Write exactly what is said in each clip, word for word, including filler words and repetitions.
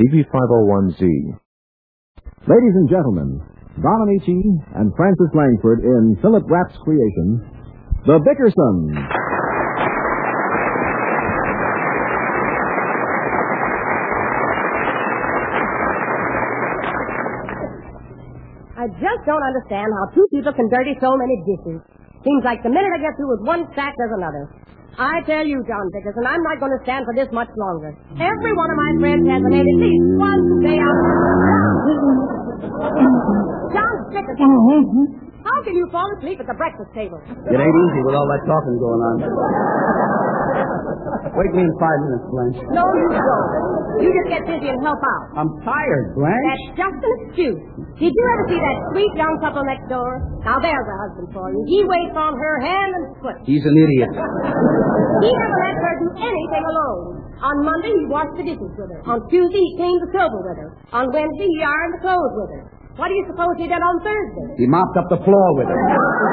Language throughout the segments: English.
C B five oh one Z. Ladies and gentlemen, Don Amici and Francis Langford in Philip Rapp's creation, The Bickersons. I just don't understand how two people can dirty so many dishes. Seems like the minute I get through with one stack, there's another. I tell you, John Dickerson, I'm not going to stand for this much longer. Every one of my friends has made at least one day out. John Dickerson, how can you fall asleep at the breakfast table? It ain't easy with all that talking going on. Wake me in five minutes, Blanche. No, you don't. You just get busy and help out. I'm tired, Blanche. That's just an excuse. Did you ever see that sweet young couple next door? Now, there's a husband for you. He waits on her hand and foot. He's an idiot. He never lets her do anything alone. On Monday, he washed the dishes with her. On Tuesday, he cleaned the silver with her. On Wednesday, he ironed the clothes with her. What do you suppose he did on Thursday? He mopped up the floor with her.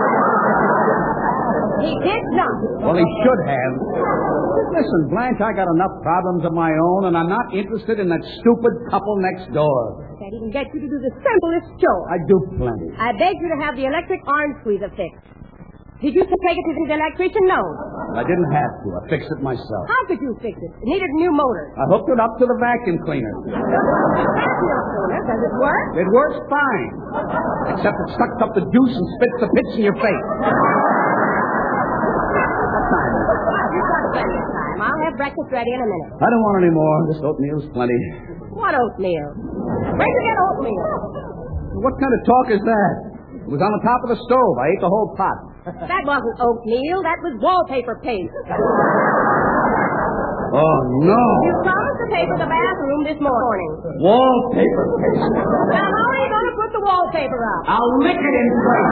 He did not. Well, he should have. Listen, Blanche, I got enough problems of my own, and I'm not interested in that stupid couple next door. Can't even get you to do the simplest chore. I do plenty. I beg you to have the electric orange squeezer fixed. Did you take it to the electrician? No. I didn't have to. I fixed it myself. How could you fix it? It needed a new motor. I hooked it up to the vacuum cleaner. Vacuum cleaner? Does it work? It works fine. Except it sucks up the juice and spits the pits in your face. You've got plenty of time. I'll have breakfast ready in a minute. I don't want any more. This oatmeal's plenty. What oatmeal? Where'd you get oatmeal? What kind of talk is that? It was on the top of the stove. I ate the whole pot. That wasn't oatmeal. That was wallpaper paste. Oh, no. You promised to paper the bathroom this morning. Wallpaper paste. Now, how are you going to put the wallpaper up? I'll lick it in place.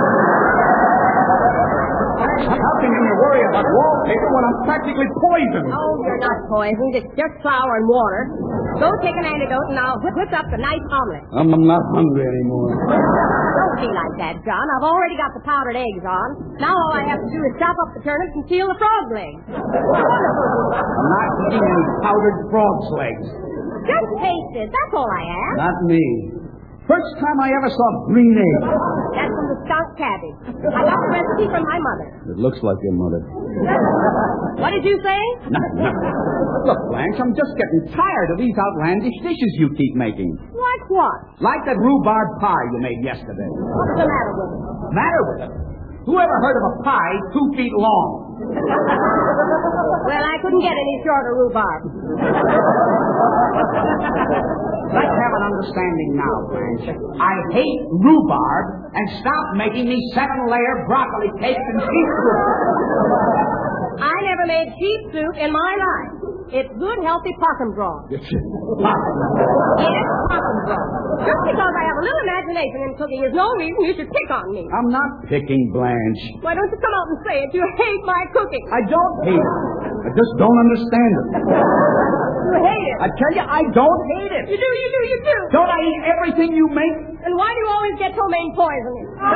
How can you worry about wallpaper when I'm practically poisoned? Oh, you're not poisoned. It's just flour and water. Go take an antidote and I'll whip up a nice omelet. I'm, I'm not hungry anymore. Don't be like that, John. I've already got the powdered eggs on. Now all I have to do is chop up the turnips and peel the frog's legs. I'm not eating any powdered frog's legs. Just taste it. That's all I ask. Not me. First time I ever saw green eggs. That's from the skunk cabbage. I got the recipe from my mother. It looks like your mother. What did you say? Nothing, nothing. Look, Blanche, I'm just getting tired of these outlandish dishes you keep making. Like what? Like that rhubarb pie you made yesterday. What's the matter with it? Matter with it? Who ever heard of a pie two feet long? Well, I couldn't get any shorter rhubarb. Let's have an understanding now, Blanche. I hate rhubarb, and stop making me seven-layer broccoli cakes and sheep soup. I never made sheep soup in my life. It's good, healthy possum broth. It's possum. Yes, possum broth. Just because I have a little imagination in cooking is no reason you should pick on me. I'm not picking, Blanche. Why don't you come out and say it? You hate my cooking. I don't hate it. I just don't understand it. You hate it. I tell you, I don't hate it. You do, you do, you do. Don't I eat everything you make? And why do you always get ptomaine poisoning? Well,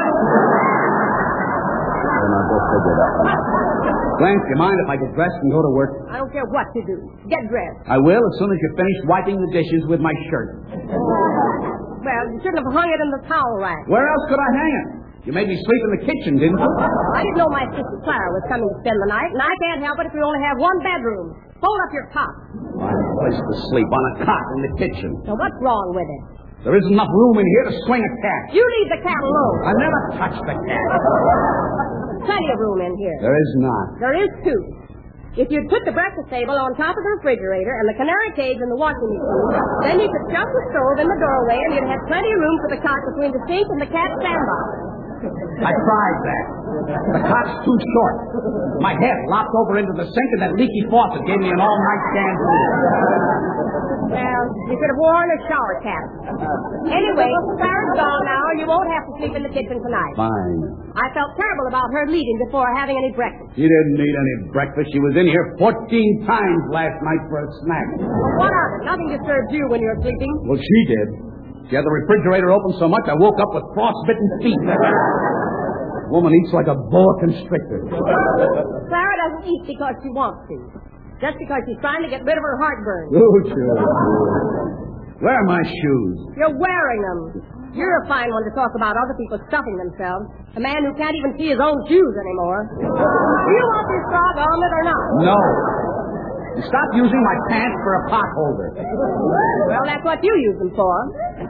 now go figure it out. Blanche, do you mind if I get dressed and go to work? I don't care what you do. Get dressed. I will as soon as you finish wiping the dishes with my shirt. Well, you shouldn't have hung it in the towel rack. Where else could I hang it? You made me sleep in the kitchen, didn't you? I didn't know my sister Clara was coming to spend the night, and I can't help it if we only have one bedroom. Fold up your cot. My place to sleep on a cot in the kitchen. So what's wrong with it? There isn't enough room in here to swing a cat. You leave the cat alone. I never touched the cat. Plenty of room in here. There is not. There is too. If you'd put the breakfast table on top of the refrigerator and the canary cage in the washing machine, then you could shove the stove in the doorway and you'd have plenty of room for the cot between the sink and the cat's sandbox. I tried that. The cot's too short. My head lopped over into the sink and that leaky faucet gave me an all-night shampoo. Well, you could have worn a shower cap. Anyway, Clara's gone now, and you won't have to sleep in the kitchen tonight. Fine. I felt terrible about her leaving before having any breakfast. She didn't need any breakfast. She was in here fourteen times last night for a snack. Well, what of it? Nothing disturbs you when you're sleeping. Well, she did. She had the refrigerator open so much I woke up with frostbitten feet. Woman eats like a boa constrictor. Clara doesn't eat because she wants to. Just because she's trying to get rid of her heartburn. Oh, sure. Where are my shoes? You're wearing them. You're a fine one to talk about other people stuffing themselves. A man who can't even see his own shoes anymore. Do you want this frog omelet or not? No. Stop using my pants for a pot holder. Well, that's what you use them for.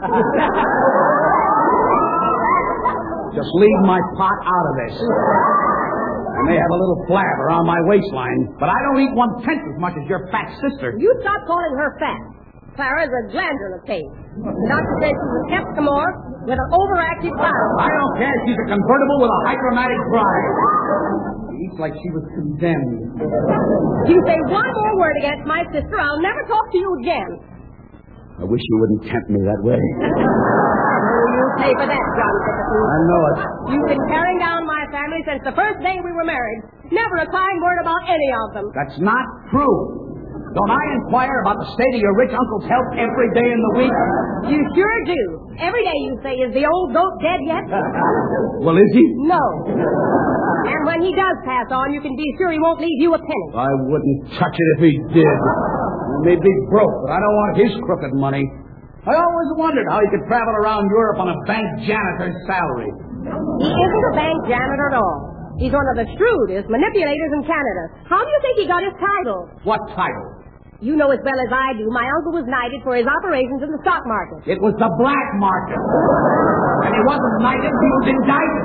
Just leave my pot out of this. I may have a little flab around my waistline, but I don't eat one-tenth as much as your fat sister. You stop calling her fat. Clara's a glandular case. The doctor says she's a heptamorph with an overactive thyroid. I don't care. She's a convertible with a hydromatic drive. She eats like she was condemned. If you say one more word against my sister, I'll never talk to you again. I wish you wouldn't tempt me that way. You'll pay for that, John Dickerson. I know it. You've been tearing down my family since the first day we were married. Never a kind word about any of them. That's not true. Don't I inquire about the state of your rich uncle's health every day in the week? You sure do. Every day you say, is the old goat dead yet? Well, is he? No. And when he does pass on, you can be sure he won't leave you a penny. I wouldn't touch it if he did. He may be broke, but I don't want his crooked money. I always wondered how he could travel around Europe on a bank janitor's salary. He isn't a bank janitor at all. He's one of the shrewdest manipulators in Canada. How do you think he got his title? What title? You know as well as I do, my uncle was knighted for his operations in the stock market. It was the black market. And he wasn't knighted, he was indicted.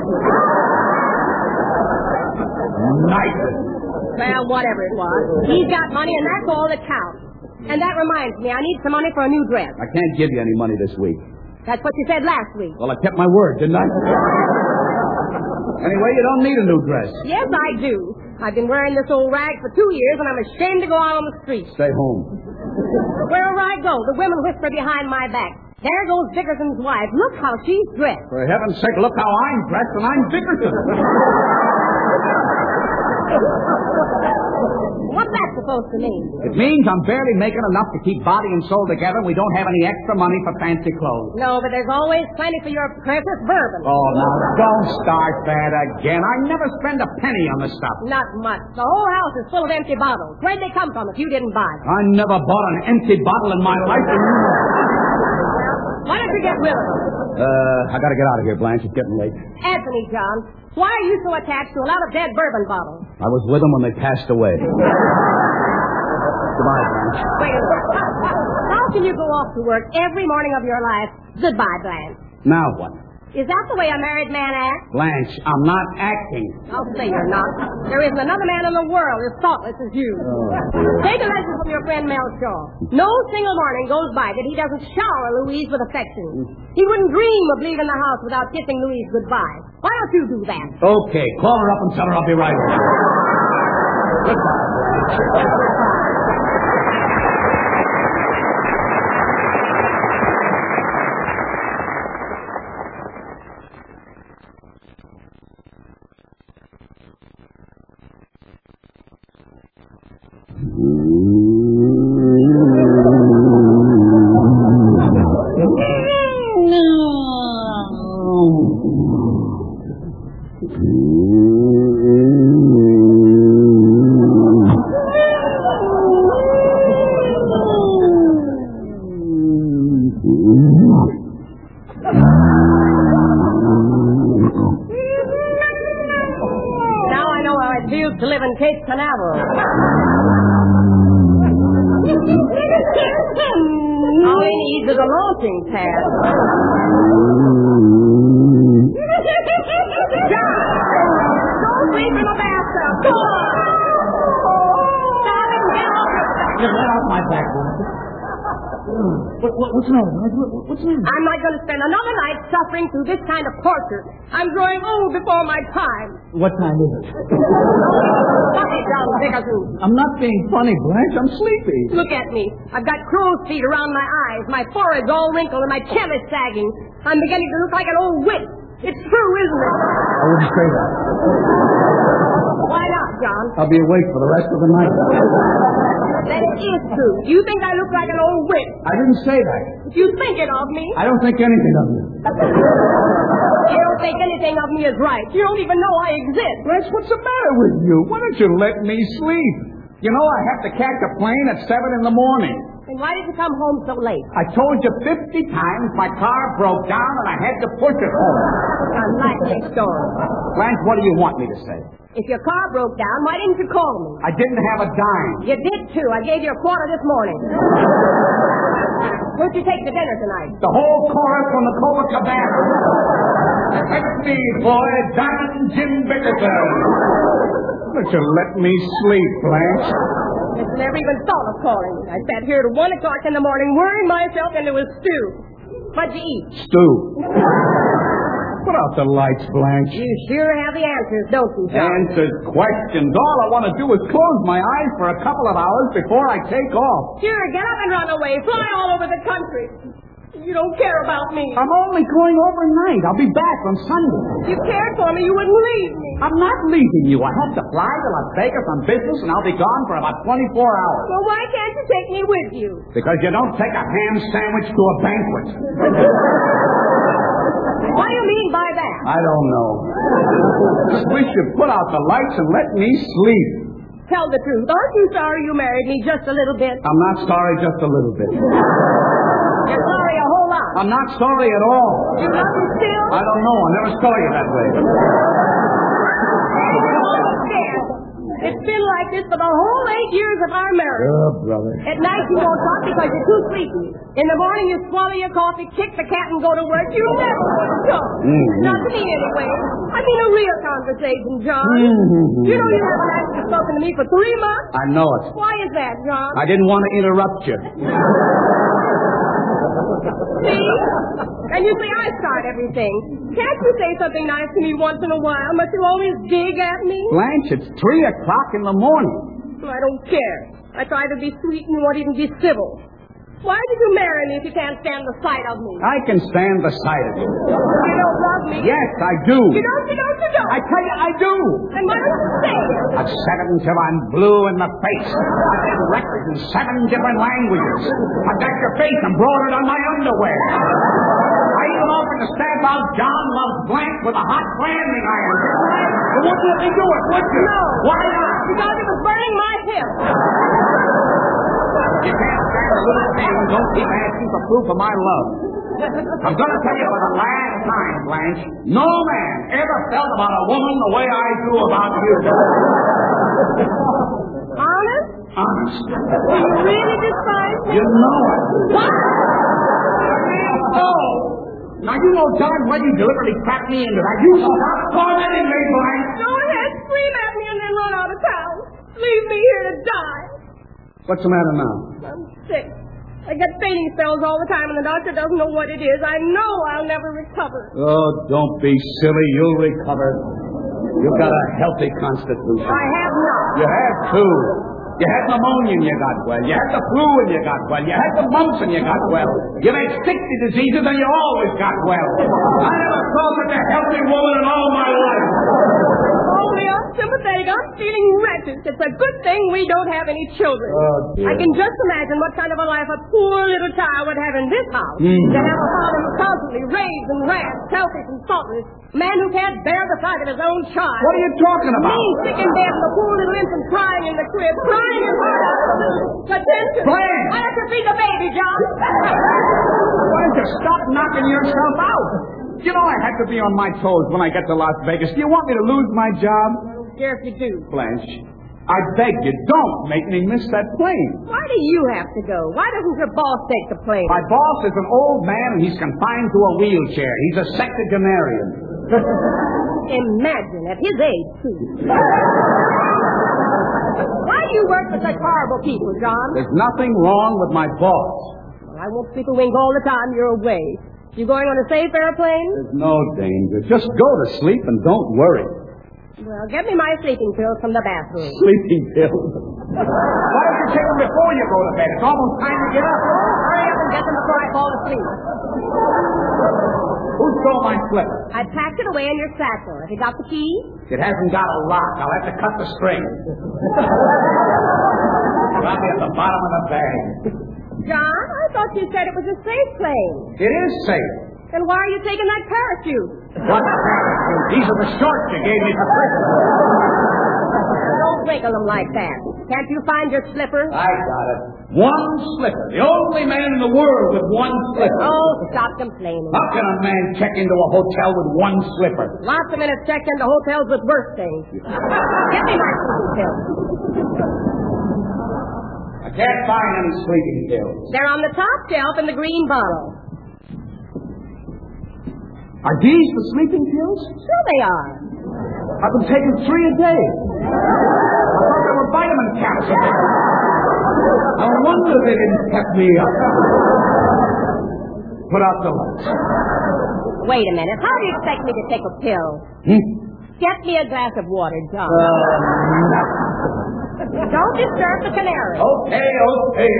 Knighted. Well, whatever it was. He's got money, and that's all that counts. And that reminds me, I need some money for a new dress. I can't give you any money this week. That's what you said last week. Well, I kept my word, didn't I? Anyway, you don't need a new dress. Yes, I do. I've been wearing this old rag for two years, and I'm ashamed to go out on the street. Stay home. Wherever I go, the women whisper behind my back. There goes Dickerson's wife. Look how she's dressed. For heaven's sake, look how I'm dressed, and I'm Dickerson. What's that supposed to mean? It means I'm barely making enough to keep body and soul together, and we don't have any extra money for fancy clothes. No, but there's always plenty for your precious bourbon. Oh, now, don't start that again. I never spend a penny on this stuff. Not much. The whole house is full of empty bottles. Where'd they come from if you didn't buy them? I never bought an empty bottle in my life. And you know. Why don't you get rid of them? Uh, I gotta get out of here, Blanche. It's getting late. Anthony, John, why are you so attached to a lot of dead bourbon bottles? I was with them when they passed away. Goodbye, Blanche. Wait a minute. How can you go off to work every morning of your life? Goodbye, Blanche. Now what? Is that the way a married man acts? Blanche, I'm not acting. I'll say you're not. There isn't another man in the world as thoughtless as you. Oh. Take a lesson from your friend Mel Shaw. No single morning goes by that he doesn't shower Louise with affection. He wouldn't dream of leaving the house without kissing Louise goodbye. Why don't you do that? Okay, call her up and tell her I'll be right back. Goodbye, Blanche. To live in Cape Canaveral. All he needs is a launching pad. John! Don't sleep in the bathtub! Go on! Stop it and get off your back! Get right off my back, Blanche. What, what, what's wrong? What, what's wrong? I'm not going to spend another night suffering through this kind of torture. I'm growing old before my time. What time is it? Stop it, John Dickerson. I'm not being funny, Blanche. I'm sleepy. Look at me. I've got crow's feet around my eyes. My forehead's all wrinkled and my chin is sagging. I'm beginning to look like an old witch. It's true, isn't it? I wouldn't say that. Why not, John? I'll be awake for the rest of the night. Then it is true. You think I look like an old witch. I didn't say that. You think it of me. I don't think anything of you. You don't think anything of me is right. You don't even know I exist. Blanche, what's the matter with you? Why don't you let me sleep? You know I have to catch a plane at seven in the morning. And Then why did you come home so late? I told you fifty times my car broke down and I had to push it home. Unlikely story. Blanche, what do you want me to say? If your car broke down, why didn't you call me? I didn't have a dime. You did, too. I gave you a quarter this morning. Where'd you take the dinner tonight? The whole chorus from the Copacabana. Take me, boy, Diamond Jim Bickerton. But you let me sleep, Blanche. It's never even thought of calling me. I sat here till one o'clock in the morning worrying myself into a stew. What'd you eat? Stew. Put out the lights, Blanche. You sure have the answers, don't you, John? Answers, questions. All I want to do is close my eyes for a couple of hours before I take off. Sure, get up and run away. Fly all over the country. You don't care about me. I'm only going overnight. I'll be back on Sunday. If you cared for me, you wouldn't leave me. I'm not leaving you. I have to fly to Las Vegas on business, and I'll be gone for about twenty-four hours. Well, why can't you take me with you? Because you don't take a ham sandwich to a banquet. What do you mean by that? I don't know. Just wish you'd put out the lights and let me sleep. Tell the truth. Aren't you sorry you married me just a little bit? I'm not sorry just a little bit. You're sorry a whole lot. I'm not sorry at all. You love me still? I don't know. I never saw you that way. It's been like this for the whole eight years of our marriage. Oh, brother. At night you won't talk because you're too sleepy. In the morning you swallow your coffee, kick the cat, and go to work. You never want to talk. Mm-hmm. Not to me, anyway. I mean a real conversation, John. Mm-hmm. You know you haven't actually spoken to me for three months. I know it. Why is that, John? I didn't want to interrupt you. See? And you say I start everything. Can't you say something nice to me once in a while? Must you always dig at me? Blanche, it's three o'clock in the morning. I don't care. I try to be sweet and you won't even be civil. Why did you marry me if you can't stand the sight of me? I can stand the sight of you. You don't love me? Yes, I do. You don't, you don't, you don't. I tell you, I do. Then why don't you say it? I've said it until I'm blue in the face. I've had records in seven different languages. I've got your face embroidered on my underwear. I even offered to stamp out John Loves Blanche with a hot branding iron. But wouldn't let me do it, would you? No. Why not? Because it was burning my hip. You can't stand a little thing. Don't keep asking for proof of my love. I'm going to tell you for the last time, Blanche, no man ever felt about a woman the way I do about you. Honest? Honest. Do you really despise me? You know it. What? Oh! Now, you know darn well you deliberately trapped me into that. You stop tormenting me, Blanche. Go ahead, scream at me and then run out of town. Leave me here to die. What's the matter now? I'm sick. I get fainting spells all the time, and the doctor doesn't know what it is. I know I'll never recover. Oh, don't be silly. You'll recover. You've got a healthy constitution. I have not. You have, too. You had pneumonia and you got well. You had the flu and you got well. You had the mumps and you got well. You've had sixty diseases and you always got well. I never saw such a healthy woman in all my life. Only I'm sympathetic. I'm feeling wretched. It's a good thing we don't have any children. Oh, dear. I can just imagine what kind of a life a poor little child would have in this house. Mm. To have a father who constantly raves and rants, selfish and thoughtless. A man who can't bear the sight of his own child. What are you talking about? Me, sick in bed, and the poor little infant crying in the crib, crying in the attention. Blanche! I have to feed the baby, John. Why don't you stop knocking yourself out? You know I have to be on my toes when I get to Las Vegas. Do you want me to lose my job? Yes, you do. Blanche, I beg you, don't make me miss that plane. Why do you have to go? Why doesn't your boss take the plane? My boss is an old man and he's confined to a wheelchair. He's a septuagenarian. Imagine, at his age, too. Why do you work for such horrible people, John? There's nothing wrong with my boss. Well, I won't sleep a wink all the time you're away. You going on a safe airplane? There's no danger. Just go to sleep and don't worry. Well, get me my sleeping pills from the bathroom. Sleeping pills? Why don't you take them before you go to bed? It's almost time to get up. Hurry up and get them before I fall asleep. Who stole my slipper? I packed it away in your satchel. Have you got the key? It hasn't got a lock. I'll have to cut the string. Probably at the bottom of the bag. John, I thought you said it was a safe plane. It is safe. Then why are you taking that parachute? What parachute? These are the shorts you gave me for Christmas. Don't wrinkle them like that. Can't you find your slipper? I got it. One slipper. The only man in the world with one slipper. Oh, stop complaining. How can a man check into a hotel with one slipper? Lots of men have checked into hotels with worse things. Get me my sleeping pills. I can't find any sleeping pills. They're on the top shelf in the green bottle. Are these the sleeping pills? Sure they are. I've been taking three a day. I thought they were vitamin capsules. No wonder they didn't pep me up. Put out the lights. Wait a minute. How do you expect me to take a pill? Hmm? Get me a glass of water, John. Uh, no. Don't disturb the canary. Okay, okay.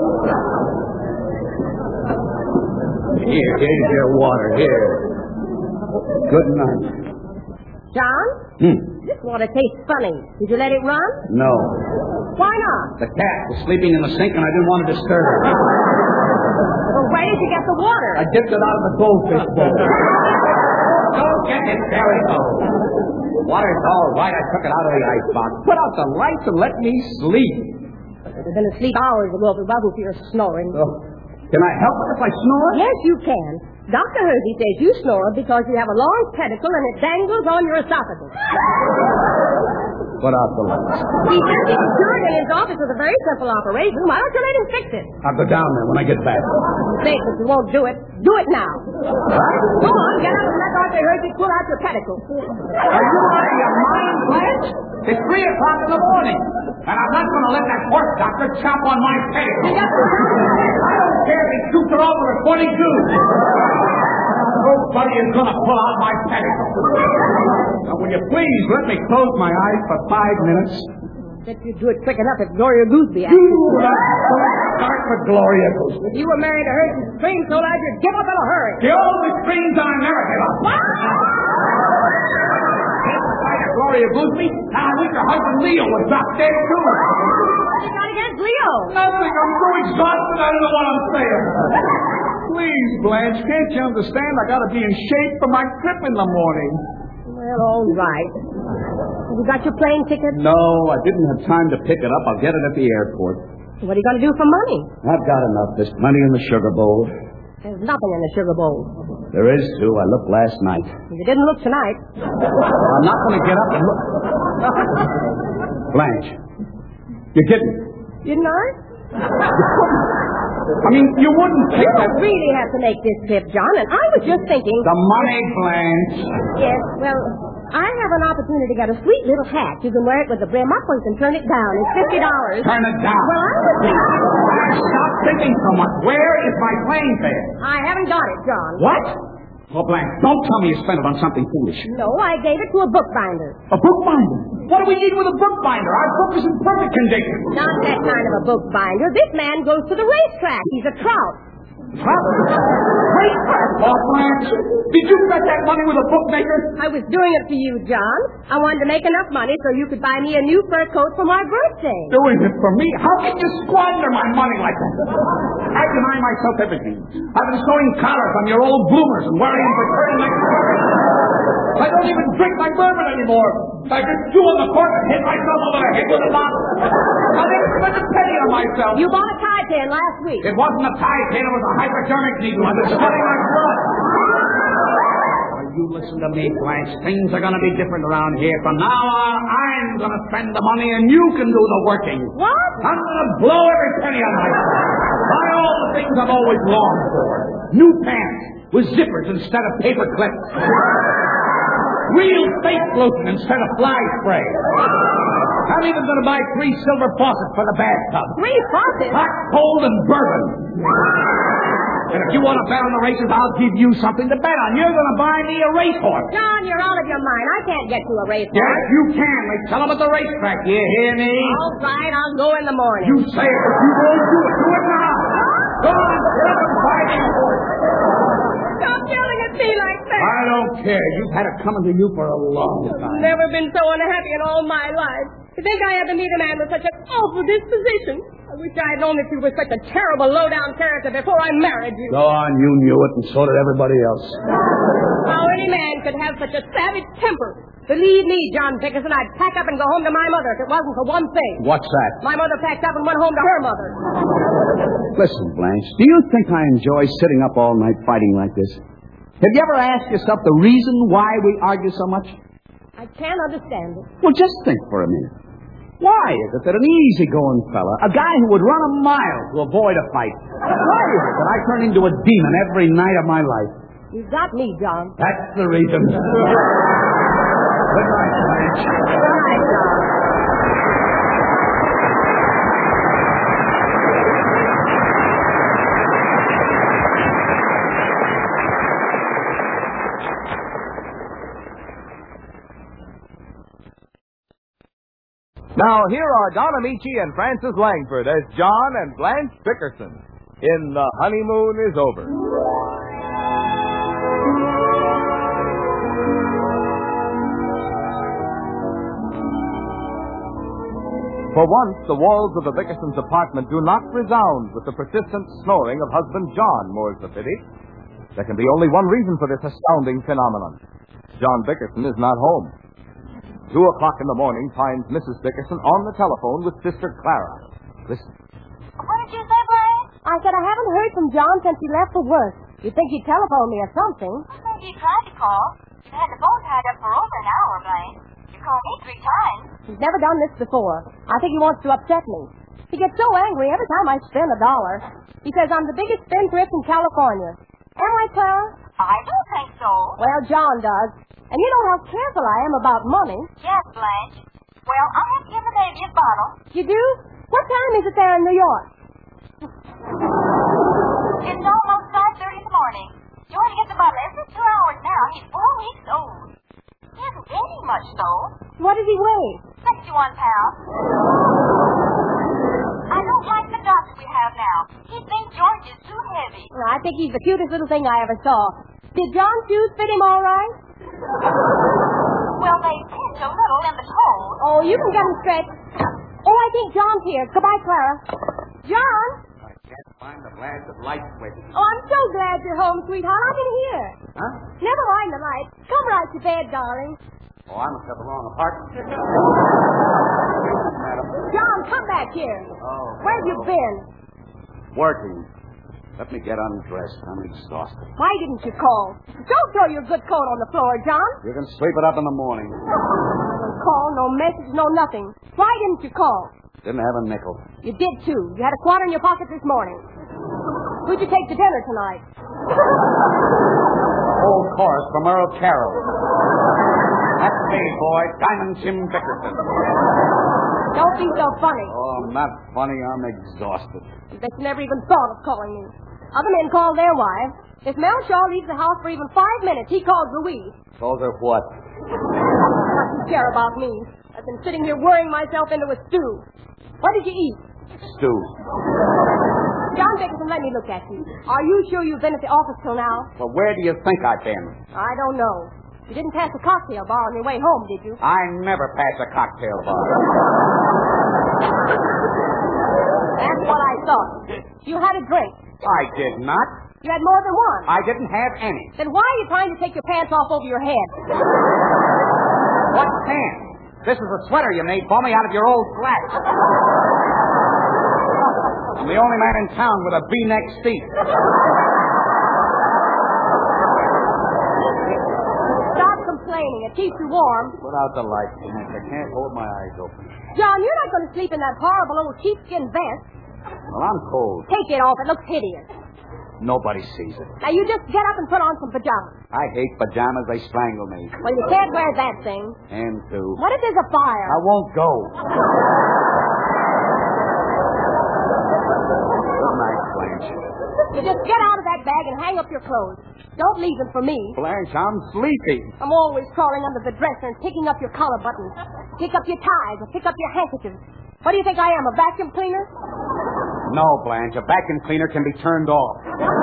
Here, here's your water. Here. Good night. John? Hmm. This water tastes funny. Did you let it run? No. Why not? The cat was sleeping in the sink and I didn't want to disturb her. Well, where did you get the water? I dipped it out of the goldfish bowl. Don't get it, Barry. The water's all right. I took it out of the icebox. Put out the lights and let me sleep. I would have been asleep hours ago if it wasn't for your snoring. Oh, can I help it if I snore? Yes, you can. Doctor Hersey says you snore because you have a long pedicle and it dangles on your esophagus. Put out the lights. He says he can cure it in his office with a very simple operation. Why don't you let him fix it? I'll go down there when I get back. Say, but you won't do it. Do it now. What? Go on, get up and let Doctor Hersey pull out your pedicle. Are you out of your mind, Blanche? It's three o'clock in the morning, and I'm not going to let that horse doctor chop on my pedicle. I don't care if he shoots her over at twenty-two. Nobody is going to pull out my pedicle. Now, will you please let me close my eyes for five minutes? Bet you'd do it quick enough if Gloria Gooseby asked you. Start with Gloria Gooseby. If you were married to her, she'd scream so loud you'd give up in a hurry. The only screams I never give up. What? Gloria Gooseby, and I wish your husband Leo was up there, too. What you got against Leo? Nothing. I'm so exhausted, I don't know what I'm saying. Please, Blanche, can't you understand? I got to be in shape for my trip in the morning. Well, all right. Have you got your plane ticket? No, I didn't have time to pick it up. I'll get it at the airport. What are you going to do for money? I've got enough. There's plenty in the sugar bowl. There's nothing in the sugar bowl. There is, too. I looked last night. You didn't look tonight. I'm not going to get up and look. Blanche, you're kidding. Didn't I? I mean, you wouldn't take You that. don't really have to make this trip, John, and I was just thinking... The money, Blanche. Yes, well, I have an opportunity to get a sweet little hat. You can wear it with the brim up or you can turn it down. It's fifty dollars. Turn it down. Well, I was thinking... Stop thinking so much. Where is my plane fare? I haven't got it, John. What? Well, Blanche, don't tell me you spent it on something foolish. No, I gave it to a bookbinder. A bookbinder? What do we need with a bookbinder? Our book is in perfect condition. Not that kind of a bookbinder. This man goes to the racetrack. He's a trout. Trout? Racetrack? Oh, Blanche, did you bet that money with a bookmaker? I was doing it for you, John. I wanted to make enough money so you could buy me a new fur coat for my birthday. Doing it for me? How can you squander my money like that? I deny myself everything. I've been sewing collars on your old bloomers and wearing them for thirty next I don't even drink my bourbon anymore. I just chew on the cork and hit myself over the head with a bottle. I never spent a penny on myself. You bought a tie pin last week. It wasn't a tie pin, it was a hypodermic needle. I've been sweating like blood. Now, you listen to me, Blanche. Things are going to be different around here. From now on, I'm going to spend the money and you can do the working. What? I'm going to blow every penny on myself. Buy all the things I've always longed for. New pants with zippers instead of paper clips. Real face lotion instead of fly spray. I'm even going to buy three silver faucets for the bathtub. Three faucets? Hot, cold, and bourbon. And if you want to bet on the races, I'll give you something to bet on. You're going to buy me a racehorse. John, you're out of your mind. I can't get to a racehorse. Yes, you can. They sell them at the racetrack. You hear me? All right, I'll go in the morning. You say it, but you won't do it. Do it now. Go on, get up and buy me a horse. Stop yelling at me like that. I don't care. You've had it coming to you for a long time. Never been so unhappy in all my life. To think I had to meet a man with such an awful disposition. I wish I had known that you were such a terrible, low-down character before I married you. Go on, you knew it, and so did everybody else. How any man could have such a savage temper. Believe me, John Dickerson, I'd pack up and go home to my mother if it wasn't for one thing. What's that? My mother packed up and went home to her mother. Listen, Blanche, do you think I enjoy sitting up all night fighting like this? Have you ever asked yourself the reason why we argue so much? I can't understand it. Well, just think for a minute. Why is it that an easygoing fella, a guy who would run a mile to avoid a fight, why is it that I turn into a demon every night of my life? You've got me, John. That's the reason. Good night, Blanche. Good night, John. Now, here are Don Amici and Francis Langford as John and Blanche Dickerson in The Honeymoon is Over. For once, the walls of the Dickersons' apartment do not resound with the persistent snoring of husband John, more's the pity. There can be only one reason for this astounding phenomenon. John Dickerson is not home. Two o'clock in the morning finds Missus Dickerson on the telephone with Sister Clara. Listen. What did you say, Blaine? I said I haven't heard from John since he left for work. You'd think he'd telephone me or something. I think you tried to call. You had the phone tied up for over an hour, Blaine. You called me three times. He's never done this before. I think he wants to upset me. He gets so angry every time I spend a dollar. He says I'm the biggest spendthrift in California. Am I, Clara? I don't think so. Well, John does. And you know how careful I am about money. Yes, Blanche. Well, I'll have to give the baby a bottle. You do? What time is it there in New York? It's almost five thirty in the morning. George gets the bottle every two hours now. He's four weeks old. He hasn't gained much, though. What does he weigh? sixty-one pounds. I don't like the doctor we have now. He thinks George is too heavy. Well, I think he's the cutest little thing I ever saw. Did John's shoes fit him all right? Well, they pinch a little in the toes. Oh, you can get him stretched. Oh, I think John's here. Goodbye, Clara. John? I can't find the flash of light switch. Oh, I'm so glad you're home, sweetheart. I've been here. Huh? Never mind the light. Come right to bed, darling. Oh, I must have the wrong apartment. Madam. John, come back here. Oh. Where have you been? Working. Let me get undressed. I'm exhausted. Why didn't you call? Don't throw your good coat on the floor, John. You can sweep it up in the morning. No call, no message, no nothing. Why didn't you call? Didn't have a nickel. You did, too. You had a quarter in your pocket this morning. Who'd you take to dinner tonight? Whole chorus from Earl Carroll. That's me, boy. Diamond Jim Dickerson. Don't be so funny. Oh, I'm not funny. I'm exhausted. Bet you never even thought of calling me. Other men call their wives. If Mel Shaw leaves the house for even five minutes, he calls Louise. Calls her what? Doesn't care about me. I've been sitting here worrying myself into a stew. What did you eat? Stew. John Dickerson, let me look at you. Are you sure you've been at the office till now? Well, where do you think I've been? I don't know. You didn't pass a cocktail bar on your way home, did you? I never pass a cocktail bar. That's what I thought. You had a drink. I did not. You had more than one. I didn't have any. Then why are you trying to take your pants off over your head? What pants? This is a sweater you made for me out of your old flat. I'm the only man in town with a V-neck seat. Stop complaining. It keeps you warm. Put out the light, Blanche. I can't hold my eyes open. John, you're not going to sleep in that horrible old sheepskin vest. Well, I'm cold. Take it off. It looks hideous. Nobody sees it. Now, you just get up and put on some pajamas. I hate pajamas. They strangle me. Well, you can't wear that thing. And too. What if there's a fire? I won't go. Good night, Blanche. You just get out of that bag and hang up your clothes. Don't leave them for me. Blanche, I'm sleepy. I'm always crawling under the dresser and picking up your collar buttons. Pick up your ties or pick up your handkerchiefs. What do you think I am, a vacuum cleaner? No, Blanche. A vacuum cleaner can be turned off.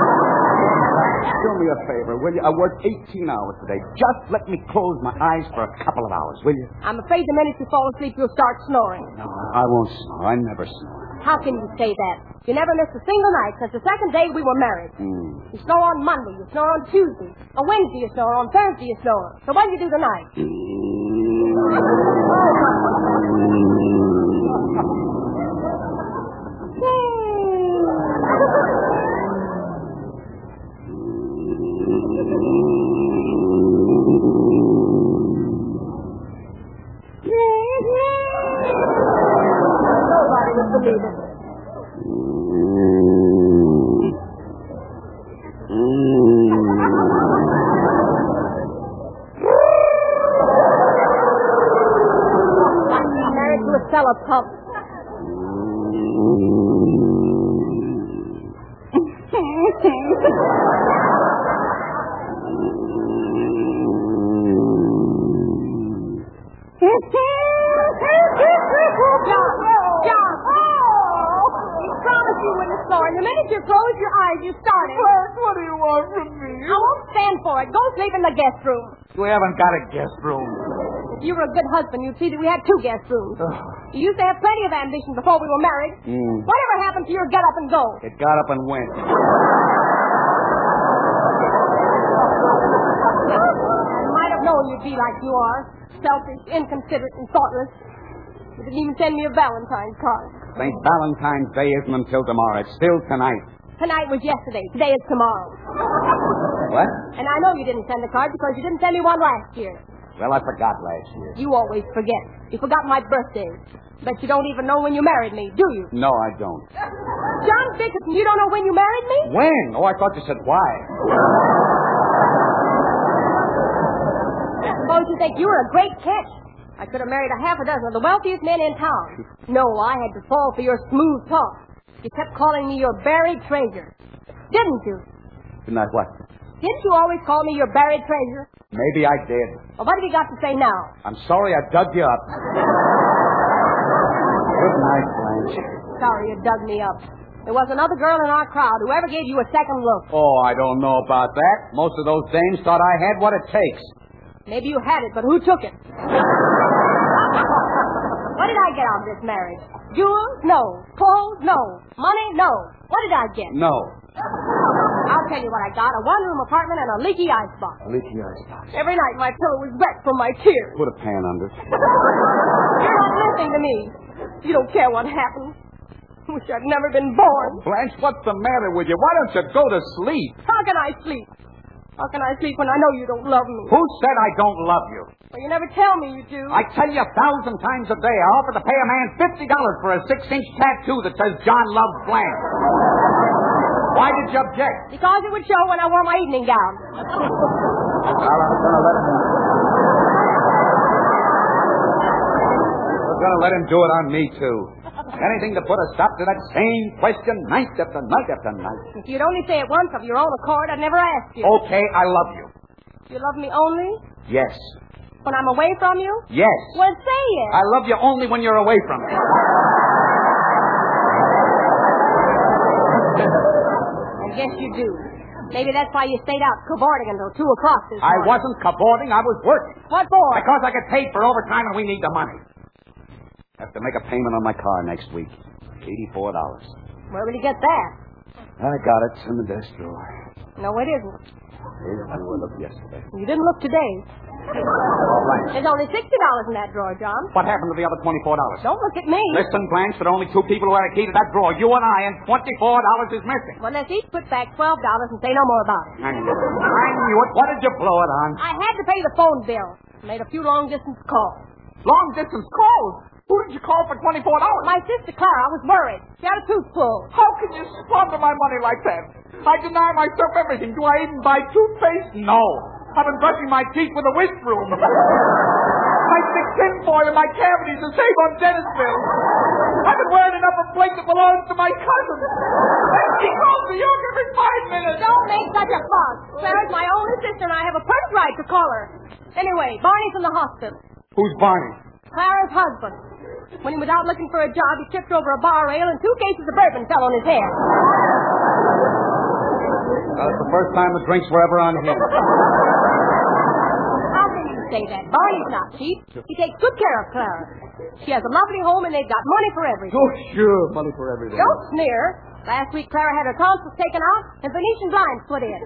Do me a favor, will you? I worked eighteen hours today. Just let me close my eyes for a couple of hours, will you? I'm afraid the minute you fall asleep, you'll start snoring. No, I won't snore. I never snore. How can you say that? You never missed a single night since the second day we were married. Mm. You snore on Monday, you snore on Tuesday. On Wednesday you snore, on Thursday you snore. So what did you do tonight? Nobody would believe it. Married to a cellar pump. John, John. Oh! You promised you wouldn't snore. And the minute you close your eyes, you started. Clarence, what do you want from me? I won't stand for it. Go sleep in the guest room. We haven't got a guest room. If you were a good husband, you'd see that we had two guest rooms. You used to have plenty of ambition before we were married. Mm. Whatever happened to your get up and go? It got up and went. I might have known you'd be like you are. Selfish, inconsiderate, and thoughtless. You didn't even send me a Valentine's card. Saint Valentine's Day isn't until tomorrow. It's still tonight. Tonight was yesterday. Today is tomorrow. What? And I know you didn't send the card because you didn't send me one last year. Well, I forgot last year. You always forget. You forgot my birthday. But you don't even know when you married me, do you? No, I don't. John Dickerson, you don't know when you married me? When? Oh, I thought you said why. Suppose you think you were a great catch. I could have married a half a dozen of the wealthiest men in town. No, I had to fall for your smooth talk. You kept calling me your buried treasure. Didn't you? Didn't I what? Didn't you always call me your buried treasure? Maybe I did. Well, what have you got to say now? I'm sorry I dug you up. Good night, Blanche. Sorry you dug me up. There was another girl in our crowd who ever gave you a second look. Oh, I don't know about that. Most of those dames thought I had what it takes. Maybe you had it, but who took it? What did I get out of this marriage? Jewels? No. Clothes? No. Money? No. What did I get? No. I'll tell you what I got. A one-room apartment and a leaky icebox. Leaky icebox. Every night my pillow was wet from my tears. Put a pan under it. You're not listening to me. You don't care what happened. Wish I'd never been born. Blanche, what's the matter with you? Why don't you go to sleep? How can I sleep? How can I sleep when I know you don't love me? Who said I don't love you? Well, you never tell me you do. I tell you a thousand times a day, I offer to pay a man fifty dollars for a six-inch tattoo that says John loves Blanche. Why did you object? Because it would show when I wore my evening gown. Well, I'm gonna let him... We're gonna let him do it on me, too. Anything to put a stop to that same question night after night after night. If you'd only say it once of your own accord, I'd never ask you. Okay, I love you. You love me only Yes. when I'm away from you? Yes. Well, say it. I love you only when you're away from me. I guess you do. Maybe that's why you stayed out cavorting until two o'clock this I morning. wasn't cavorting, I was working. What for? Because I get paid for overtime and we need the money. I have to make a payment on my car next week. eighty-four dollars. Where will you get that? I got it. It's in the desk drawer. No, it isn't. Here's where I looked yesterday. You didn't look today. Oh, Blanche. There's only sixty dollars in that drawer, John. What happened to the other twenty-four dollars? Don't look at me. Listen, Blanche, there are only two people who had a key to that drawer. You and I, and twenty-four dollars is missing. Well, let's each put back twelve dollars and say no more about it. I knew it. I knew it. What did you blow it on? I had to pay the phone bill. Made a few long-distance calls. Long-distance calls. Who did you call for twenty-four dollars? My sister Clara was worried. She had a tooth pulled. How can you squander my money like that? I deny myself everything. Do I even buy toothpaste? No. I've been brushing my teeth with a whisk broom. I stick tinfoil in my cavities to save on dentist bills. I've been wearing an upper plate that belongs to my cousin. And she calls New York every five minutes. Don't make such a fuss. Clara's my only sister, and I have a perfect right to call her. Anyway, Barney's in the hospital. Who's Barney? Clara's husband. When he was out looking for a job, he tripped over a bar rail, and two cases of bourbon fell on his head. That's the first time the drinks were ever on him. How can you say that? Barney's not cheap. He takes good care of Clara. She has a lovely home and they've got money for everything. Oh, sure, money for everything. Don't sneer. Last week, Clara had her tonsils taken out and Venetian blinds put in.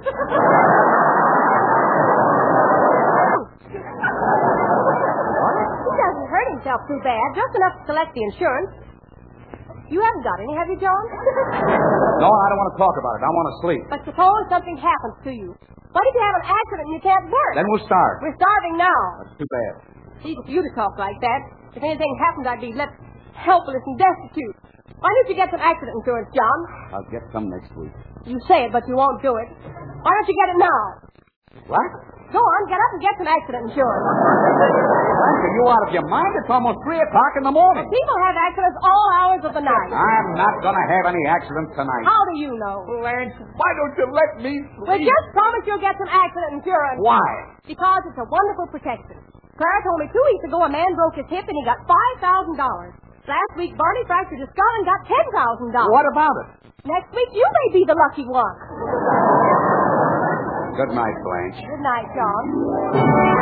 He doesn't hurt himself too bad, just enough to collect the insurance. You haven't got any, have you, John? No, I don't want to talk about it. I want to sleep. But suppose something happens to you. What if you have an accident and you can't work? Then we'll starve. We're starving now. That's too bad. Easy for you to talk like that. If anything happened, I'd be left helpless and destitute. Why don't you get some accident insurance, John? I'll get some next week. You say it, but you won't do it. Why don't you get it now? What? Go on, get up and get some accident insurance. Are you out of your mind? It's almost three o'clock in the morning. People have accidents all hours of the night. I'm not going to have any accidents tonight. How do you know? Lance, why don't you let me sleep? Well, just promise you'll get some accident insurance. Why? Because it's a wonderful protection. Clara told me two weeks ago a man broke his hip and he got five thousand dollars. Last week, Barney fractured his skull and got ten thousand dollars. What about it? Next week, you may be the lucky one. Good night, Blanche. Good night, John.